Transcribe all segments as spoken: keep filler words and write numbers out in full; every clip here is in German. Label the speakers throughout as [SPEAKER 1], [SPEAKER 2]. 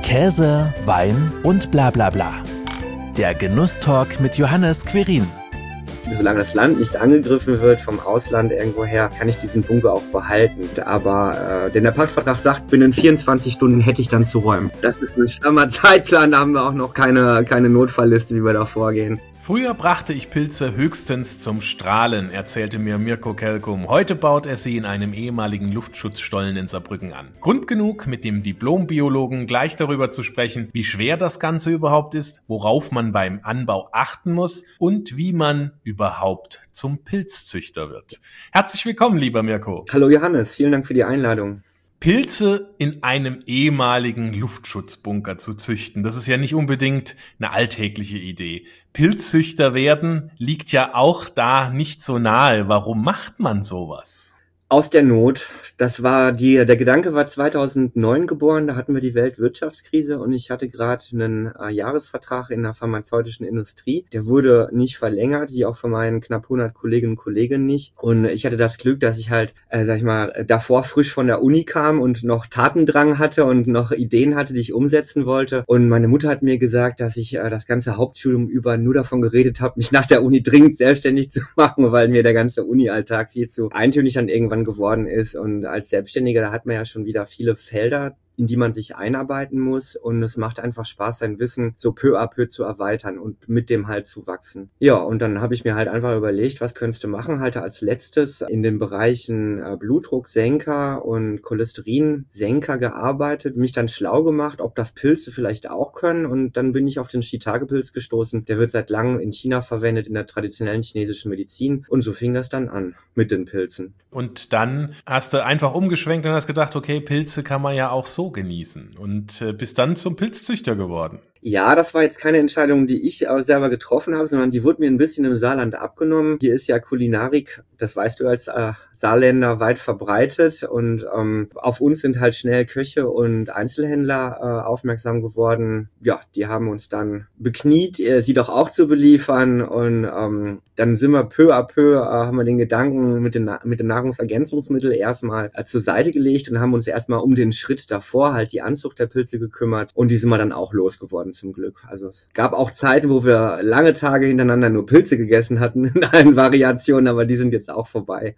[SPEAKER 1] Käse, Wein und bla bla bla. Der Genusstalk mit Johannes Querin.
[SPEAKER 2] Solange das Land nicht angegriffen wird vom Ausland irgendwoher, kann ich diesen Bunker auch behalten. Aber äh, denn der Pachtvertrag sagt, binnen vierundzwanzig Stunden hätte ich dann zu räumen. Das ist ein strammer Zeitplan, da haben wir auch noch keine, keine Notfallliste, wie wir da vorgehen.
[SPEAKER 3] Früher brachte ich Pilze höchstens zum Strahlen, erzählte mir Mirko Kelkum. Heute baut er sie in einem ehemaligen Luftschutzstollen in Saarbrücken an. Grund genug, mit dem Diplombiologen gleich darüber zu sprechen, wie schwer das Ganze überhaupt ist, worauf man beim Anbau achten muss und wie man überhaupt zum Pilzzüchter wird. Herzlich willkommen, lieber Mirko.
[SPEAKER 2] Hallo Johannes, vielen Dank für die Einladung.
[SPEAKER 3] Pilze in einem ehemaligen Luftschutzbunker zu züchten, das ist ja nicht unbedingt eine alltägliche Idee. Pilzzüchter werden liegt ja auch da nicht so nahe. Warum macht man sowas?
[SPEAKER 2] Aus der Not. Das war die, der Gedanke war zweitausendneun geboren, da hatten wir die Weltwirtschaftskrise und ich hatte gerade einen äh, Jahresvertrag in der pharmazeutischen Industrie. Der wurde nicht verlängert, wie auch von meinen knapp hundert Kolleginnen und Kollegen nicht. Und ich hatte das Glück, dass ich halt, äh, sag ich mal, davor frisch von der Uni kam und noch Tatendrang hatte und noch Ideen hatte, die ich umsetzen wollte. Und meine Mutter hat mir gesagt, dass ich äh, das ganze Hauptstudium über nur davon geredet habe, mich nach der Uni dringend selbstständig zu machen, weil mir der ganze Uni-Alltag viel zu eintönig dann irgendwann geworden ist. Und als Selbstständiger, da hat man ja schon wieder viele Felder, in die man sich einarbeiten muss, und es macht einfach Spaß, sein Wissen so peu à peu zu erweitern und mit dem halt zu wachsen. Ja, und dann habe ich mir halt einfach überlegt, was könntest du machen, halt als letztes in den Bereichen äh, Blutdrucksenker und Cholesterinsenker gearbeitet, mich dann schlau gemacht, ob das Pilze vielleicht auch können, und dann bin ich auf den Shiitake-Pilz gestoßen. Der wird seit langem in China verwendet, in der traditionellen chinesischen Medizin, und so fing das dann an mit den Pilzen.
[SPEAKER 3] Und dann hast du einfach umgeschwenkt und hast gedacht, okay, Pilze kann man ja auch so genießen, und äh, bist dann zum Pilzzüchter geworden.
[SPEAKER 2] Ja, das war jetzt keine Entscheidung, die ich äh, selber getroffen habe, sondern die wurde mir ein bisschen im Saarland abgenommen. Hier ist ja Kulinarik, das weißt du als äh, Saarländer, weit verbreitet, und ähm, auf uns sind halt schnell Köche und Einzelhändler äh, aufmerksam geworden. Ja, die haben uns dann bekniet, äh, sie doch auch zu beliefern, und ähm, dann sind wir peu à peu, äh, haben wir den Gedanken mit den, mit den Nahrungsergänzungsmitteln erstmal äh, zur Seite gelegt und haben uns erstmal um den Schritt davor, halt die Anzucht der Pilze, gekümmert, und die sind wir dann auch losgeworden, zum Glück. Also es gab auch Zeiten, wo wir lange Tage hintereinander nur Pilze gegessen hatten, in allen Variationen, aber die sind jetzt auch vorbei.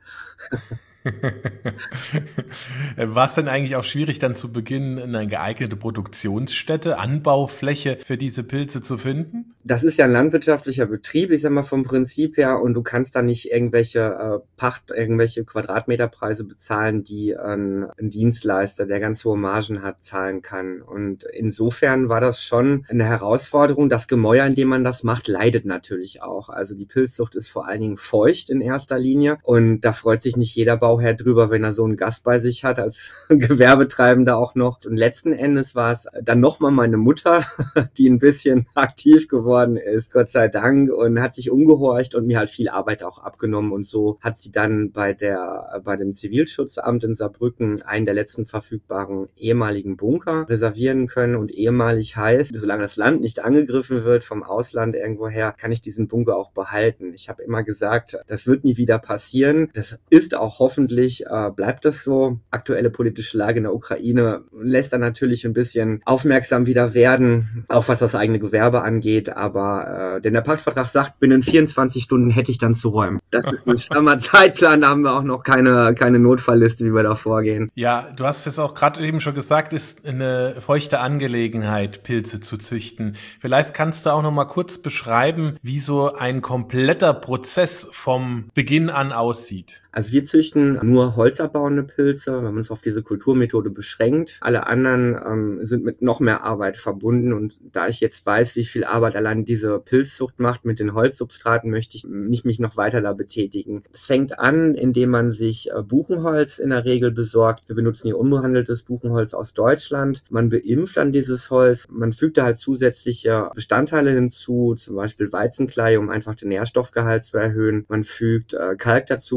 [SPEAKER 3] War es denn eigentlich auch schwierig, dann zu Beginn eine geeignete Produktionsstätte, Anbaufläche für diese Pilze zu finden?
[SPEAKER 2] Das ist ja ein landwirtschaftlicher Betrieb, ich sag mal vom Prinzip her, und du kannst da nicht irgendwelche äh, Pacht, irgendwelche Quadratmeterpreise bezahlen, die äh, ein Dienstleister, der ganz hohe Margen hat, zahlen kann. Und insofern war das schon eine Herausforderung. Das Gemäuer, in dem man das macht, leidet natürlich auch. Also die Pilzzucht ist vor allen Dingen feucht in erster Linie, und da freut sich nicht jeder Bauherr drüber, wenn er so einen Gast bei sich hat, als Gewerbetreibender auch noch. Und letzten Endes war es dann nochmal meine Mutter, die ein bisschen aktiv geworden ist, Gott sei Dank, und hat sich umgehorcht und mir halt viel Arbeit auch abgenommen, und so hat sie dann bei der bei dem Zivilschutzamt in Saarbrücken einen der letzten verfügbaren ehemaligen Bunker reservieren können. Und ehemalig heißt, solange das Land nicht angegriffen wird vom Ausland irgendwoher, kann ich diesen Bunker auch behalten. Ich habe immer gesagt, das wird nie wieder passieren. Das ist auch hoffentlich, äh, bleibt das so. Aktuelle politische Lage in der Ukraine lässt dann natürlich ein bisschen aufmerksam wieder werden, auch was das eigene Gewerbe angeht. Aber äh, denn der Pachtvertrag sagt, binnen vierundzwanzig Stunden hätte ich dann zu räumen. Das ist ein strammer Zeitplan, da haben wir auch noch keine, keine Notfallliste, wie wir da vorgehen.
[SPEAKER 3] Ja, du hast es auch gerade eben schon gesagt, ist eine feuchte Angelegenheit, Pilze zu züchten. Vielleicht kannst du auch noch mal kurz beschreiben, wie so ein kompletter Prozess vom Beginn an aussieht.
[SPEAKER 2] Also wir züchten nur holzabbauende Pilze, wir haben uns auf diese Kulturmethode beschränkt. Alle anderen ähm, sind mit noch mehr Arbeit verbunden, und da ich jetzt weiß, wie viel Arbeit allein diese Pilzzucht macht mit den Holzsubstraten, möchte ich nicht mich noch weiter da betätigen. Es fängt an, indem man sich äh, Buchenholz in der Regel besorgt. Wir benutzen hier unbehandeltes Buchenholz aus Deutschland. Man beimpft dann dieses Holz, man fügt da halt zusätzliche Bestandteile hinzu, zum Beispiel Weizenklei, um einfach den Nährstoffgehalt zu erhöhen. Man fügt äh, Kalk dazu, um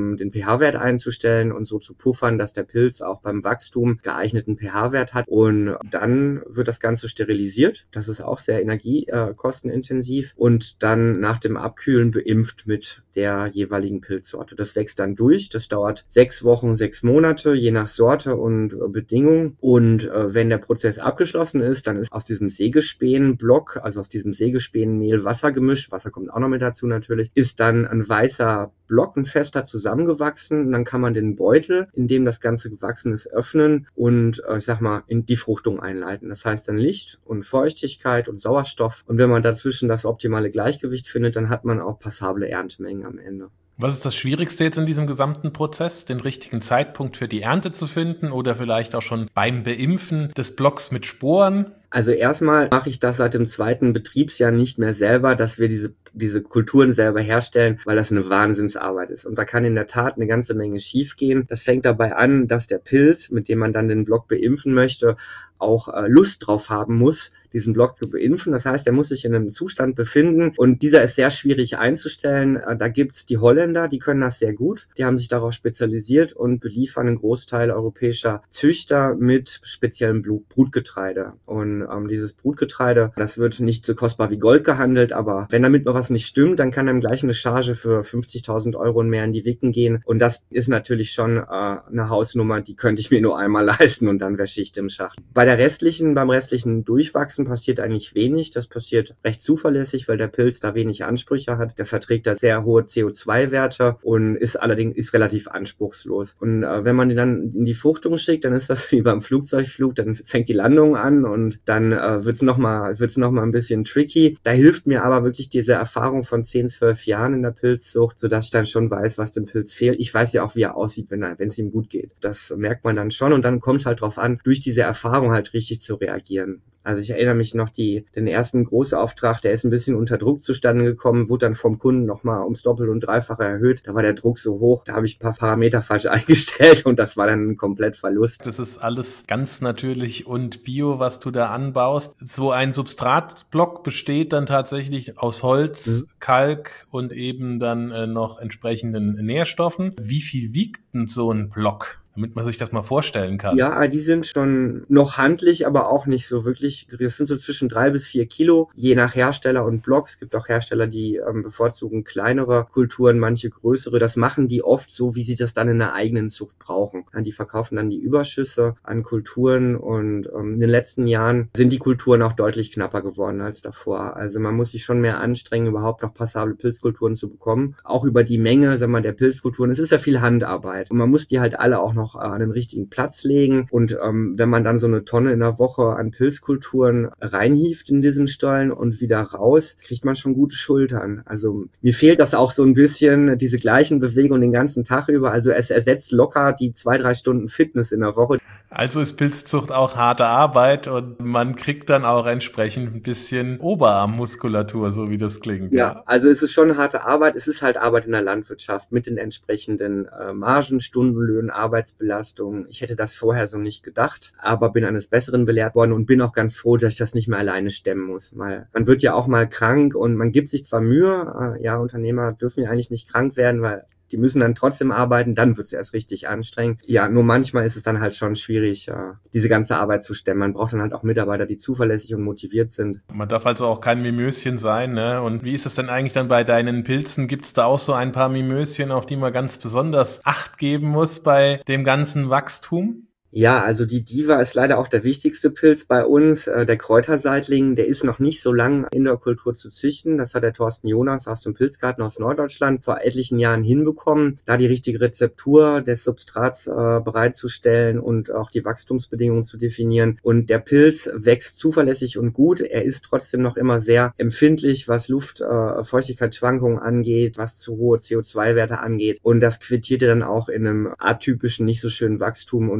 [SPEAKER 2] um den pH-Wert einzustellen und so zu puffern, dass der Pilz auch beim Wachstum geeigneten pH-Wert hat. Und dann wird das Ganze sterilisiert. Das ist auch sehr energiekostenintensiv. Und dann nach dem Abkühlen beimpft mit der jeweiligen Pilzsorte. Das wächst dann durch. Das dauert sechs Wochen, sechs Monate, je nach Sorte und äh, Bedingung. Und äh, wenn der Prozess abgeschlossen ist, dann ist aus diesem Sägespäenblock, also aus diesem Sägespäenmehl Wassergemisch, Wasser kommt auch noch mit dazu natürlich, ist dann ein weißer Block, ein fester zusammengewachsen. Und dann kann man den Beutel, in dem das Ganze gewachsen ist, öffnen und äh, ich sag mal in die Fruchtung einleiten. Das heißt dann Licht und Feuchtigkeit und Sauerstoff. Und wenn man dazwischen das optimale Gleichgewicht findet, dann hat man auch passable Erntemengen am Ende.
[SPEAKER 3] Was ist das Schwierigste jetzt in diesem gesamten Prozess, den richtigen Zeitpunkt für die Ernte zu finden oder vielleicht auch schon beim Beimpfen des Blocks mit Sporen?
[SPEAKER 2] Also erstmal mache ich das seit dem zweiten Betriebsjahr nicht mehr selber, dass wir diese diese Kulturen selber herstellen, weil das eine Wahnsinnsarbeit ist. Und da kann in der Tat eine ganze Menge schiefgehen. Das fängt dabei an, dass der Pilz, mit dem man dann den Block beimpfen möchte, auch äh, Lust drauf haben muss, diesen Block zu beimpfen. Das heißt, er muss sich in einem Zustand befinden und dieser ist sehr schwierig einzustellen. Äh, da gibt's die Holländer, die können das sehr gut. Die haben sich darauf spezialisiert und beliefern einen Großteil europäischer Züchter mit speziellem Brutgetreide. Und ähm, dieses Brutgetreide, das wird nicht so kostbar wie Gold gehandelt, aber wenn damit noch was nicht stimmt, dann kann einem gleich eine Charge für fünfzigtausend Euro und mehr in die Wicken gehen. Und das ist natürlich schon äh, eine Hausnummer, die könnte ich mir nur einmal leisten und dann wäre Schicht im Schacht. Bei der restlichen, beim restlichen Durchwachsen passiert eigentlich wenig. Das passiert recht zuverlässig, weil der Pilz da wenig Ansprüche hat. Der verträgt da sehr hohe C O zwei Werte und ist allerdings ist relativ anspruchslos. Und äh, wenn man den dann in die Fruchtung schickt, dann ist das wie beim Flugzeugflug, dann fängt die Landung an und dann äh, wird's noch mal wird's noch mal ein bisschen tricky. Da hilft mir aber wirklich diese Erfahrung von zehn, zwölf Jahren in der Pilzzucht, sodass ich dann schon weiß, was dem Pilz fehlt. Ich weiß ja auch, wie er aussieht, wenn er, wenn es ihm gut geht. Das merkt man dann schon und dann kommt es halt drauf an, durch diese Erfahrung halt richtig zu reagieren. Also ich erinnere mich noch, die den ersten Großauftrag, der ist ein bisschen unter Druck zustande gekommen, wurde dann vom Kunden nochmal ums Doppel- und Dreifache erhöht. Da war der Druck so hoch, da habe ich ein paar Parameter falsch eingestellt und das war dann ein komplett Verlust.
[SPEAKER 3] Das ist alles ganz natürlich und bio, was du da anbaust. So ein Substratblock besteht dann tatsächlich aus Holz, mhm. Kalk und eben dann äh, noch entsprechenden Nährstoffen. Wie viel wiegt denn so ein Block? Damit man sich das mal vorstellen kann.
[SPEAKER 2] Ja, die sind schon noch handlich, aber auch nicht so wirklich. Das sind so zwischen drei bis vier Kilo, je nach Hersteller und Block. Es gibt auch Hersteller, die ähm, bevorzugen kleinere Kulturen, manche größere. Das machen die oft so, wie sie das dann in der eigenen Zucht brauchen. Ja, die verkaufen dann die Überschüsse an Kulturen und ähm, in den letzten Jahren sind die Kulturen auch deutlich knapper geworden als davor. Also man muss sich schon mehr anstrengen, überhaupt noch passable Pilzkulturen zu bekommen. Auch über die Menge, sagen wir mal, der Pilzkulturen. Es ist ja viel Handarbeit und man muss die halt alle auch noch noch an den richtigen Platz legen und ähm, wenn man dann so eine Tonne in der Woche an Pilzkulturen reinhieft in diesen Stollen und wieder raus, kriegt man schon gute Schultern. Also mir fehlt das auch so ein bisschen, diese gleichen Bewegungen den ganzen Tag über, also es ersetzt locker die zwei, drei Stunden Fitness in der Woche.
[SPEAKER 3] Also ist Pilzzucht auch harte Arbeit und man kriegt dann auch entsprechend ein bisschen Oberarmmuskulatur, so wie das klingt.
[SPEAKER 2] Ja, ja. Also es ist schon harte Arbeit, es ist halt Arbeit in der Landwirtschaft mit den entsprechenden äh, Margen, Stundenlöhnen, Arbeitsbelastung. Ich hätte das vorher so nicht gedacht, aber bin eines Besseren belehrt worden und bin auch ganz froh, dass ich das nicht mehr alleine stemmen muss. Mal, man wird ja auch mal krank und man gibt sich zwar Mühe, äh, ja, Unternehmer dürfen ja eigentlich nicht krank werden, weil die müssen dann trotzdem arbeiten, dann wird es erst richtig anstrengend. Ja, nur manchmal ist es dann halt schon schwierig, äh, diese ganze Arbeit zu stemmen. Man braucht dann halt auch Mitarbeiter, die zuverlässig und motiviert sind.
[SPEAKER 3] Man darf also auch kein Mimöschen sein, ne? Und wie ist es denn eigentlich dann bei deinen Pilzen? Gibt es da auch so ein paar Mimöschen, auf die man ganz besonders Acht geben muss bei dem ganzen Wachstum?
[SPEAKER 2] Ja, also die Diva ist leider auch der wichtigste Pilz bei uns. Der Kräuterseitling, der ist noch nicht so lang in der Kultur zu züchten. Das hat der Thorsten Jonas aus dem Pilzgarten aus Norddeutschland vor etlichen Jahren hinbekommen, da die richtige Rezeptur des Substrats äh, bereitzustellen und auch die Wachstumsbedingungen zu definieren. Und der Pilz wächst zuverlässig und gut. Er ist trotzdem noch immer sehr empfindlich, was Luft, äh, Feuchtigkeitsschwankungen angeht, was zu hohe C O zwei Werte angeht. Und das quittierte dann auch in einem atypischen, nicht so schönen Wachstum und immer wieder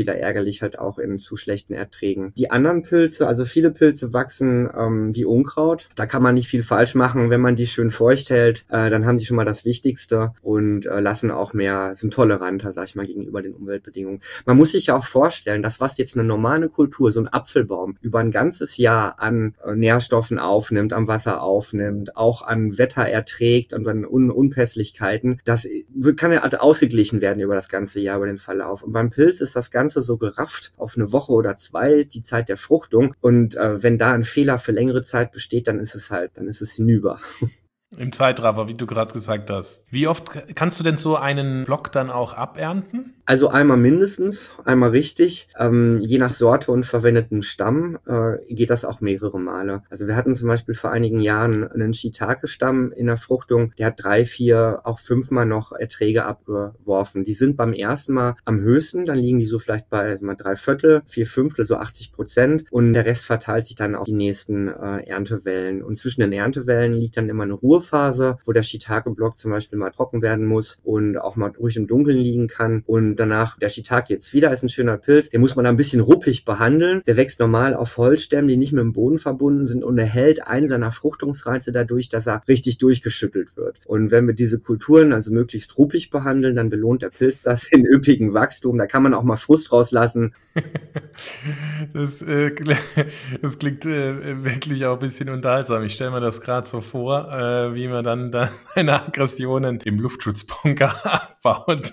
[SPEAKER 2] wieder ärgerlich halt auch in zu schlechten Erträgen. Die anderen Pilze, also viele Pilze wachsen ähm, wie Unkraut. Da kann man nicht viel falsch machen. Wenn man die schön feucht hält, äh, dann haben die schon mal das Wichtigste und äh, lassen auch mehr, sind toleranter, sag ich mal, gegenüber den Umweltbedingungen. Man muss sich ja auch vorstellen, dass was jetzt eine normale Kultur, so ein Apfelbaum, über ein ganzes Jahr an äh, Nährstoffen aufnimmt, am Wasser aufnimmt, auch an Wetter erträgt und an Un- Unpässlichkeiten, das kann ja ausgeglichen werden über das ganze Jahr, über den Verlauf. Und beim Pilz ist das Ganze so gerafft auf eine Woche oder zwei, die Zeit der Fruchtung. Und äh, wenn da ein Fehler für längere Zeit besteht, dann ist es halt, dann ist es hinüber.
[SPEAKER 3] Im Zeitraffer, wie du gerade gesagt hast. Wie oft kannst du denn so einen Block dann auch abernten?
[SPEAKER 2] Also einmal mindestens, einmal richtig. Ähm, je nach Sorte und verwendetem Stamm äh, geht das auch mehrere Male. Also wir hatten zum Beispiel vor einigen Jahren einen Shiitake-Stamm in der Fruchtung. Der hat drei, vier, auch fünfmal noch Erträge abgeworfen. Die sind beim ersten Mal am höchsten. Dann liegen die so vielleicht bei mal drei Viertel, vier Fünftel, so achtzig Prozent. Und der Rest verteilt sich dann auf die nächsten äh, Erntewellen. Und zwischen den Erntewellen liegt dann immer eine Ruhephase, wo der Shiitake-Block zum Beispiel mal trocken werden muss und auch mal ruhig im Dunkeln liegen kann. Und danach, der Shiitake jetzt wieder ist ein schöner Pilz, den muss man ein bisschen ruppig behandeln. Der wächst normal auf Holzstämmen, die nicht mit dem Boden verbunden sind und erhält einen seiner Fruchtungsreize dadurch, dass er richtig durchgeschüttelt wird. Und wenn wir diese Kulturen also möglichst ruppig behandeln, dann belohnt der Pilz das in üppigem Wachstum. Da kann man auch mal Frust rauslassen.
[SPEAKER 3] Das, äh, das klingt äh, wirklich auch ein bisschen unterhaltsam. Ich stelle mir das gerade so vor, äh, wie man dann, dann seine Aggressionen im Luftschutzbunker abbaut.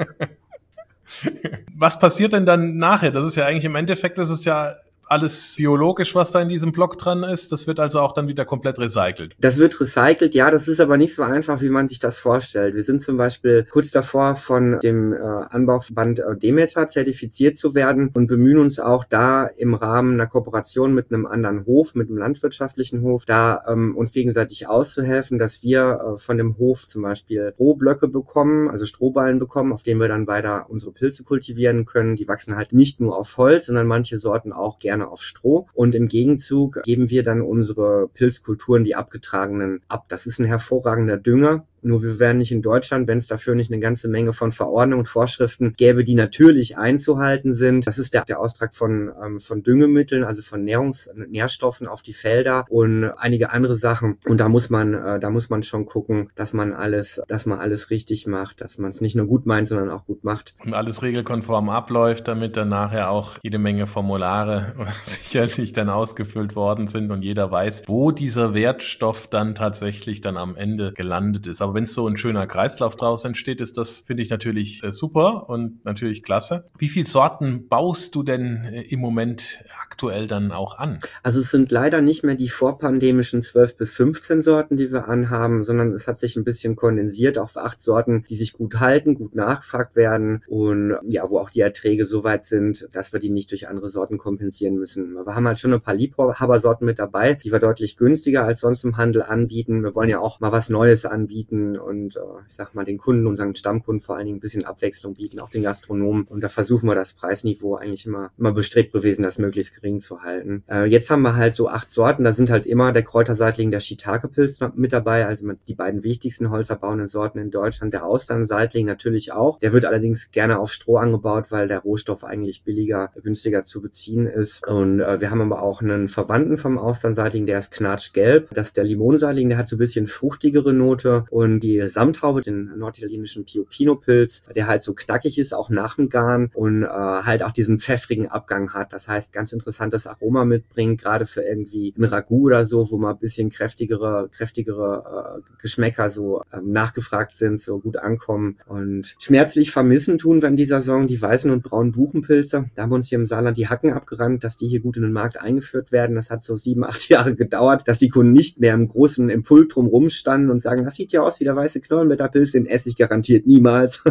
[SPEAKER 3] Was passiert denn dann nachher? Das ist ja eigentlich im Endeffekt, das ist ja alles biologisch, was da in diesem Block dran ist. Das wird also auch dann wieder komplett recycelt.
[SPEAKER 2] Das wird recycelt, ja, das ist aber nicht so einfach, wie man sich das vorstellt. Wir sind zum Beispiel kurz davor, von dem äh, Anbauverband äh, Demeter zertifiziert zu werden und bemühen uns auch da im Rahmen einer Kooperation mit einem anderen Hof, mit einem landwirtschaftlichen Hof, da ähm, uns gegenseitig auszuhelfen, dass wir äh, von dem Hof zum Beispiel Strohblöcke bekommen, also Strohballen bekommen, auf denen wir dann weiter unsere Pilze kultivieren können. Die wachsen halt nicht nur auf Holz, sondern manche Sorten auch gerne auf Stroh, und im Gegenzug geben wir dann unsere Pilzkulturen, die abgetragenen, ab. Das ist ein hervorragender Dünger. Nur wir wären nicht in Deutschland, wenn es dafür nicht eine ganze Menge von Verordnungen und Vorschriften gäbe, die natürlich einzuhalten sind. Das ist der, der Austrag von, ähm, von Düngemitteln, also von Nährungs-, Nährstoffen auf die Felder und einige andere Sachen. Und da muss man, äh, da muss man schon gucken, dass man alles, dass man alles richtig macht, dass man es nicht nur gut meint, sondern auch gut macht.
[SPEAKER 3] Und alles regelkonform abläuft, damit dann nachher auch jede Menge Formulare sicherlich dann ausgefüllt worden sind und jeder weiß, wo dieser Wertstoff dann tatsächlich dann am Ende gelandet ist. Aber wenn es so ein schöner Kreislauf draus entsteht, ist das, finde ich, natürlich äh, super und natürlich klasse. Wie viele Sorten baust du denn äh, im Moment aktuell dann auch an?
[SPEAKER 2] Also es sind leider nicht mehr die vorpandemischen zwölf bis fünfzehn Sorten, die wir anhaben, sondern es hat sich ein bisschen kondensiert auf acht Sorten, die sich gut halten, gut nachgefragt werden und ja, wo auch die Erträge so weit sind, dass wir die nicht durch andere Sorten kompensieren müssen. Wir haben halt schon ein paar Liebhabersorten mit dabei, die wir deutlich günstiger als sonst im Handel anbieten. Wir wollen ja auch mal was Neues anbieten und äh, ich sag mal den Kunden, unseren Stammkunden vor allen Dingen ein bisschen Abwechslung bieten, auch den Gastronomen. Und da versuchen wir das Preisniveau eigentlich immer immer bestrebt gewesen, das möglichst gering zu halten. Äh, jetzt haben wir halt so acht Sorten, da sind halt immer der Kräuterseitling, der Shiitake-Pilz mit dabei, also die beiden wichtigsten holzerbauenden Sorten in Deutschland. Der Austernseitling natürlich auch. Der wird allerdings gerne auf Stroh angebaut, weil der Rohstoff eigentlich billiger, günstiger zu beziehen ist. Und äh, wir haben aber auch einen Verwandten vom Austernseitling, der ist knatschgelb. Das ist der Limonseitling, der hat so ein bisschen fruchtigere Note. Und die Samthaube, den norditalienischen Pioppino-Pilz, der halt so knackig ist, auch nach dem Garen und äh, halt auch diesen pfeffrigen Abgang hat. Das heißt, ganz interessantes Aroma mitbringt, gerade für irgendwie ein Ragout oder so, wo mal ein bisschen kräftigere, kräftigere äh, Geschmäcker so ähm, nachgefragt sind, so gut ankommen. Und schmerzlich vermissen tun wir in dieser Saison die weißen und braunen Buchenpilze. Da haben wir uns hier im Saarland die Hacken abgerannt, dass die hier gut in den Markt eingeführt werden. Das hat so sieben, acht Jahre gedauert, dass die Kunden nicht mehr im großen Impult drum rumstanden und sagen, das sieht ja aus wie der weiße Knollenblätterpilz, den esse ich garantiert niemals.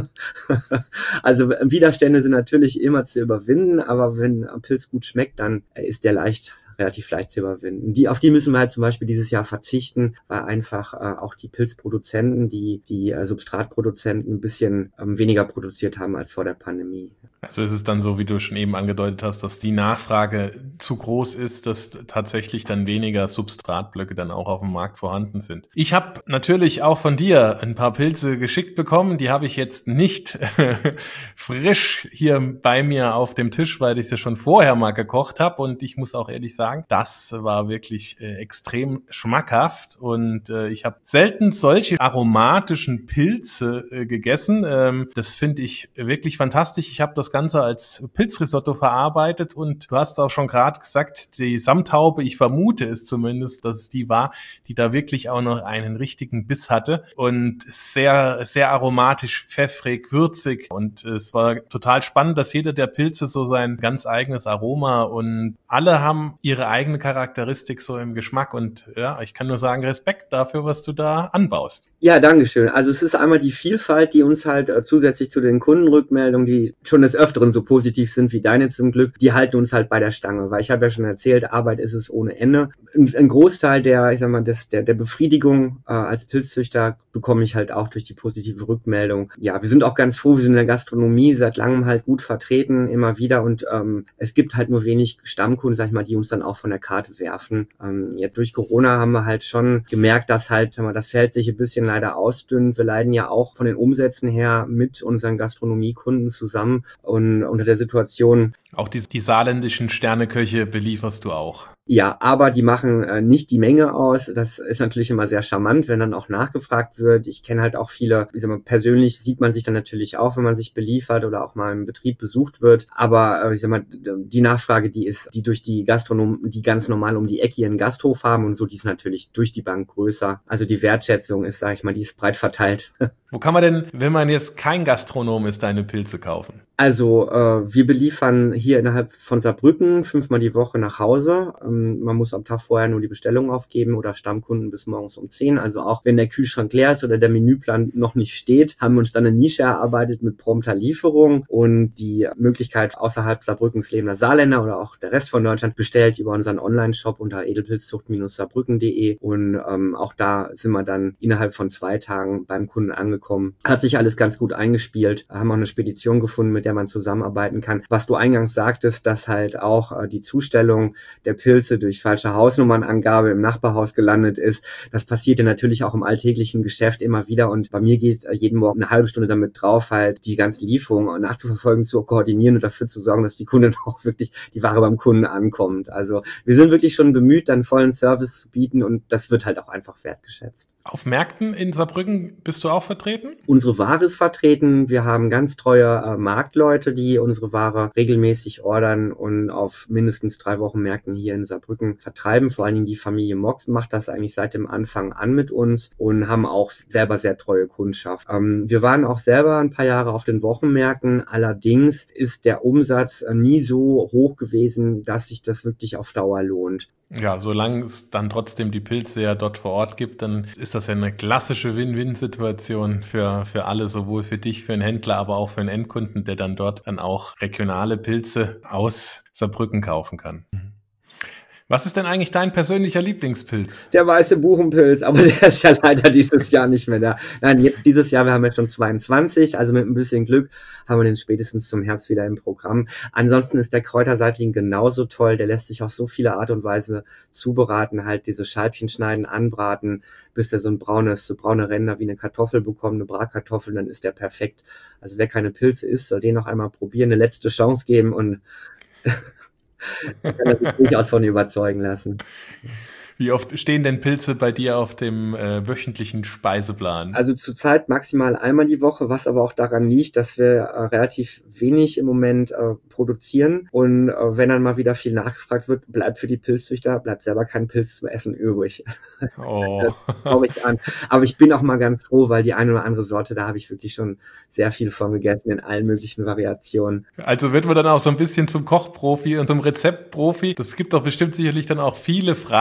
[SPEAKER 2] Also Widerstände sind natürlich immer zu überwinden, aber wenn ein Pilz gut schmeckt, dann ist der leicht relativ leicht zu überwinden. Die, auf die müssen wir halt zum Beispiel dieses Jahr verzichten, weil einfach äh, auch die Pilzproduzenten, die, die äh, Substratproduzenten ein bisschen ähm, weniger produziert haben als vor der Pandemie.
[SPEAKER 3] Also ist es dann so, wie du schon eben angedeutet hast, dass die Nachfrage zu groß ist, dass tatsächlich dann weniger Substratblöcke dann auch auf dem Markt vorhanden sind. Ich habe natürlich auch von dir ein paar Pilze geschickt bekommen, die habe ich jetzt nicht frisch hier bei mir auf dem Tisch, weil ich sie schon vorher mal gekocht habe, und ich muss auch ehrlich sagen, das war wirklich äh, extrem schmackhaft, und äh, ich habe selten solche aromatischen Pilze äh, gegessen. Ähm, das finde ich wirklich fantastisch. Ich habe das Ganze als Pilzrisotto verarbeitet, und du hast auch schon gerade gesagt, die Samthaube, ich vermute es zumindest, dass es die war, die da wirklich auch noch einen richtigen Biss hatte und sehr, sehr aromatisch, pfeffrig, würzig, und es war total spannend, dass jeder der Pilze so sein ganz eigenes Aroma, und alle haben ihre eigene Charakteristik so im Geschmack, und ja, ich kann nur sagen, Respekt dafür, was du da anbaust.
[SPEAKER 2] Ja, dankeschön. Also es ist einmal die Vielfalt, die uns halt äh, zusätzlich zu den Kundenrückmeldungen, die schon des Öfteren so positiv sind wie deine zum Glück, die halten uns halt bei der Stange, weil ich habe ja schon erzählt, Arbeit ist es ohne Ende. Ein, ein Großteil der, ich sag mal, des, der, der Befriedigung äh, als Pilzzüchter bekomme ich halt auch durch die positive Rückmeldung. Ja, wir sind auch ganz froh, wir sind in der Gastronomie seit langem halt gut vertreten, immer wieder, und ähm, es gibt halt nur wenig Stammkunden, sag ich mal, die uns dann auch von der Karte werfen. Ähm, jetzt durch Corona haben wir halt schon gemerkt, dass halt, sag mal, das Feld sich ein bisschen leider ausdünnt. Wir leiden ja auch von den Umsätzen her mit unseren Gastronomiekunden zusammen, und unter der Situation.
[SPEAKER 3] Auch die, die saarländischen Sterneköche belieferst du auch.
[SPEAKER 2] Ja, aber die machen äh, nicht die Menge aus. Das ist natürlich immer sehr charmant, wenn dann auch nachgefragt wird. Ich kenne halt auch viele, ich sag mal, persönlich sieht man sich dann natürlich auch, wenn man sich beliefert oder auch mal im Betrieb besucht wird. Aber äh, ich sag mal, die Nachfrage, die ist, die durch die Gastronomen, die ganz normal um die Ecke ihren Gasthof haben und so, die ist natürlich durch die Bank größer. Also die Wertschätzung ist, sag ich mal, die ist breit verteilt.
[SPEAKER 3] Wo kann man denn, wenn man jetzt kein Gastronom ist, deine Pilze kaufen?
[SPEAKER 2] Also äh, wir beliefern hier innerhalb von Saarbrücken fünfmal die Woche nach Hause. Ähm, man muss am Tag vorher nur die Bestellung aufgeben oder Stammkunden bis morgens um zehn. Also auch wenn der Kühlschrank leer ist oder der Menüplan noch nicht steht, haben wir uns dann eine Nische erarbeitet mit prompter Lieferung, und die Möglichkeit, außerhalb Saarbrückens lebender Saarländer oder auch der Rest von Deutschland bestellt über unseren Online-Shop unter edelpilzzucht saarbrücken punkt de, und ähm, auch da sind wir dann innerhalb von zwei Tagen beim Kunden angekommen. Hat sich alles ganz gut eingespielt, haben auch eine Spedition gefunden, mit der man zusammenarbeiten kann. Was du eingangs sagtest, dass halt auch äh, die Zustellung der Pilze durch falsche Hausnummernangabe im Nachbarhaus gelandet ist, das passiert ja natürlich auch im alltäglichen Geschäft immer wieder, und bei mir geht äh, jeden Morgen eine halbe Stunde damit drauf, halt die ganzen Lieferungen nachzuverfolgen, zu koordinieren und dafür zu sorgen, dass die Kunden auch wirklich, die Ware beim Kunden ankommt. Also wir sind wirklich schon bemüht, dann vollen Service zu bieten, und das wird halt auch einfach wertgeschätzt.
[SPEAKER 3] Auf Märkten in Saarbrücken bist du auch vertreten?
[SPEAKER 2] Unsere Ware ist vertreten. Wir haben ganz treue äh, Marktleute, die unsere Ware regelmäßig ordern und auf mindestens drei Wochen Märkten hier in Saarbrücken vertreiben. Vor allen Dingen die Familie Mox macht das eigentlich seit dem Anfang an mit uns und haben auch selber sehr treue Kundschaft. Ähm, wir waren auch selber ein paar Jahre auf den Wochenmärkten. Allerdings ist der Umsatz äh, nie so hoch gewesen, dass sich das wirklich auf Dauer lohnt.
[SPEAKER 3] Ja, solange es dann trotzdem die Pilze ja dort vor Ort gibt, dann ist das ja eine klassische Win-Win-Situation für, für alle, sowohl für dich, für einen Händler, aber auch für einen Endkunden, der dann dort dann auch regionale Pilze aus Saarbrücken kaufen kann. Was ist denn eigentlich dein persönlicher Lieblingspilz?
[SPEAKER 2] Der weiße Buchenpilz, aber der ist ja leider dieses Jahr nicht mehr da. Nein, jetzt dieses Jahr, wir haben ja schon zweiundzwanzig, also mit ein bisschen Glück haben wir den spätestens zum Herbst wieder im Programm. Ansonsten ist der Kräuterseitling genauso toll, der lässt sich auf so viele Art und Weise zubereiten, halt diese Scheibchen schneiden, anbraten, bis der so ein braunes, so braune Ränder wie eine Kartoffel bekommt, eine Bratkartoffel, dann ist der perfekt. Also wer keine Pilze isst, soll den noch einmal probieren, eine letzte Chance geben, und kann er sich durchaus von überzeugen lassen.
[SPEAKER 3] Wie oft stehen denn Pilze bei dir auf dem äh, wöchentlichen Speiseplan?
[SPEAKER 2] Also zurzeit maximal einmal die Woche, was aber auch daran liegt, dass wir äh, relativ wenig im Moment äh, produzieren, und äh, wenn dann mal wieder viel nachgefragt wird, bleibt für die Pilzzüchter, bleibt selber kein Pilz zu essen übrig.
[SPEAKER 3] Oh.
[SPEAKER 2] Das traue ich an. Aber ich bin auch mal ganz froh, weil die eine oder andere Sorte, da habe ich wirklich schon sehr viel von gegessen in allen möglichen Variationen.
[SPEAKER 3] Also wird man dann auch so ein bisschen zum Kochprofi und zum Rezeptprofi. Das gibt doch bestimmt sicherlich dann auch viele Fragen an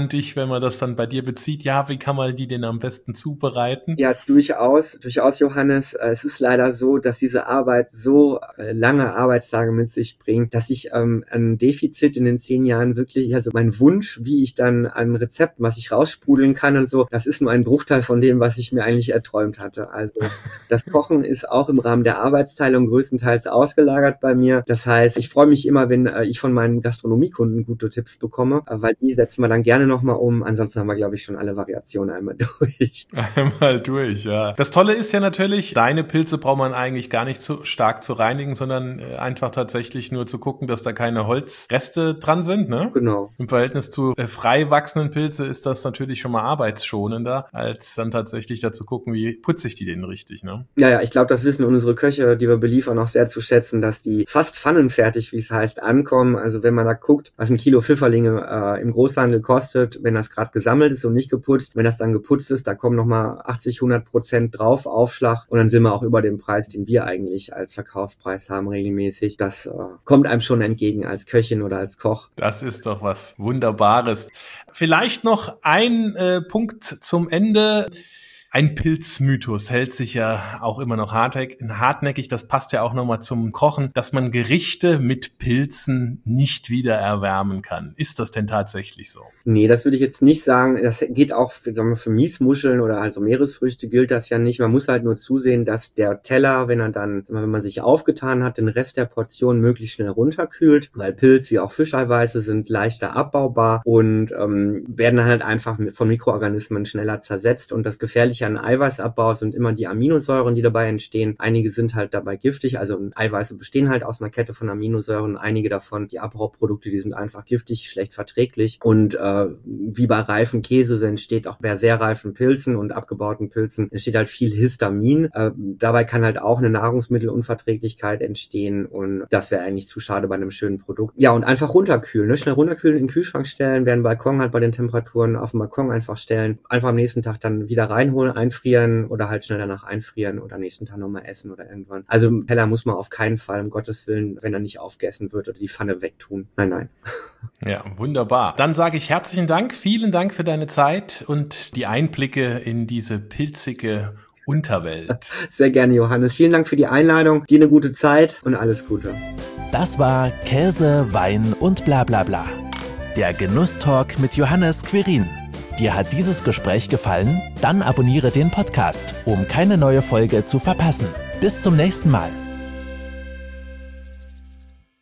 [SPEAKER 3] an dich, wenn man das dann bei dir bezieht. Ja, wie kann man die denn am besten zubereiten?
[SPEAKER 2] Ja, durchaus, durchaus, Johannes. Es ist leider so, dass diese Arbeit so lange Arbeitstage mit sich bringt, dass ich ähm, ein Defizit in den zehn Jahren wirklich, also mein Wunsch, wie ich dann ein Rezept, was ich raussprudeln kann und so, das ist nur ein Bruchteil von dem, was ich mir eigentlich erträumt hatte. Also das Kochen ist auch im Rahmen der Arbeitsteilung größtenteils ausgelagert bei mir. Das heißt, ich freue mich immer, wenn äh, ich von meinen Gastronomiekunden gute Tipps bekomme, äh, weil die setzen wir dann gerne nochmal um. Ansonsten haben wir, glaube ich, schon alle Variationen einmal durch.
[SPEAKER 3] Einmal durch, ja. Das Tolle ist ja natürlich, deine Pilze braucht man eigentlich gar nicht so stark zu reinigen, sondern äh, einfach tatsächlich nur zu gucken, dass da keine Holzreste dran sind, ne?
[SPEAKER 2] Genau.
[SPEAKER 3] Im Verhältnis zu äh, frei wachsenden Pilze ist das natürlich schon mal arbeitsschonender, als dann tatsächlich dazu gucken, wie putze ich die denn richtig, ne?
[SPEAKER 2] Ja, ja, ich glaube, das wissen unsere Köche, die wir beliefern, auch sehr zu schätzen, dass die fast pfannenfertig, wie es heißt, ankommen. Also wenn man da guckt, was ein Kilo Pfifferlinge äh, im Großhandel kostet, wenn das gerade gesammelt ist und nicht geputzt, wenn das dann geputzt ist, da kommen nochmal achtzig, hundert Prozent drauf, Aufschlag, und dann sind wir auch über dem Preis, den wir eigentlich als Verkaufspreis haben regelmäßig. Das äh, kommt einem schon entgegen als Köchin oder als Koch.
[SPEAKER 3] Das ist doch was Wunderbares. Vielleicht noch ein äh, Punkt zum Ende. Ein Pilzmythos hält sich ja auch immer noch hartnäckig, das passt ja auch nochmal zum Kochen, dass man Gerichte mit Pilzen nicht wieder erwärmen kann. Ist das denn tatsächlich so?
[SPEAKER 2] Nee, das würde ich jetzt nicht sagen. Das geht auch für, sagen wir, für Miesmuscheln oder also Meeresfrüchte gilt das ja nicht. Man muss halt nur zusehen, dass der Teller, wenn er dann, wenn man sich aufgetan hat, den Rest der Portion möglichst schnell runterkühlt, weil Pilz wie auch Fischeiweiße sind leichter abbaubar und ähm, werden dann halt einfach von Mikroorganismen schneller zersetzt, und das Gefährliche an Eiweißabbau sind immer die Aminosäuren, die dabei entstehen. Einige sind halt dabei giftig, also Eiweiße bestehen halt aus einer Kette von Aminosäuren. Einige davon, die Abbauprodukte, die sind einfach giftig, schlecht verträglich. Und äh, wie bei reifen Käse so entsteht auch bei sehr reifen Pilzen und abgebauten Pilzen entsteht halt viel Histamin. Äh, dabei kann halt auch eine Nahrungsmittelunverträglichkeit entstehen, und das wäre eigentlich zu schade bei einem schönen Produkt. Ja, und einfach runterkühlen, ne? Schnell runterkühlen, in den Kühlschrank stellen, während Balkon halt bei den Temperaturen auf dem Balkon einfach stellen, einfach am nächsten Tag dann wieder reinholen, einfrieren oder halt schnell danach einfrieren oder am nächsten Tag nochmal essen oder irgendwann. Also Teller muss man auf keinen Fall, um Gottes Willen, wenn er nicht aufgegessen wird, oder die Pfanne wegtun. Nein, nein.
[SPEAKER 3] Ja, wunderbar. Dann sage ich herzlichen Dank, vielen Dank für deine Zeit und die Einblicke in diese pilzige Unterwelt.
[SPEAKER 2] Sehr gerne, Johannes. Vielen Dank für die Einladung. Dir eine gute Zeit und alles Gute.
[SPEAKER 1] Das war Käse, Wein und bla bla bla. Der Genusstalk mit Johannes Quirin. Dir hat dieses Gespräch gefallen? Dann abonniere den Podcast, um keine neue Folge zu verpassen. Bis zum nächsten Mal.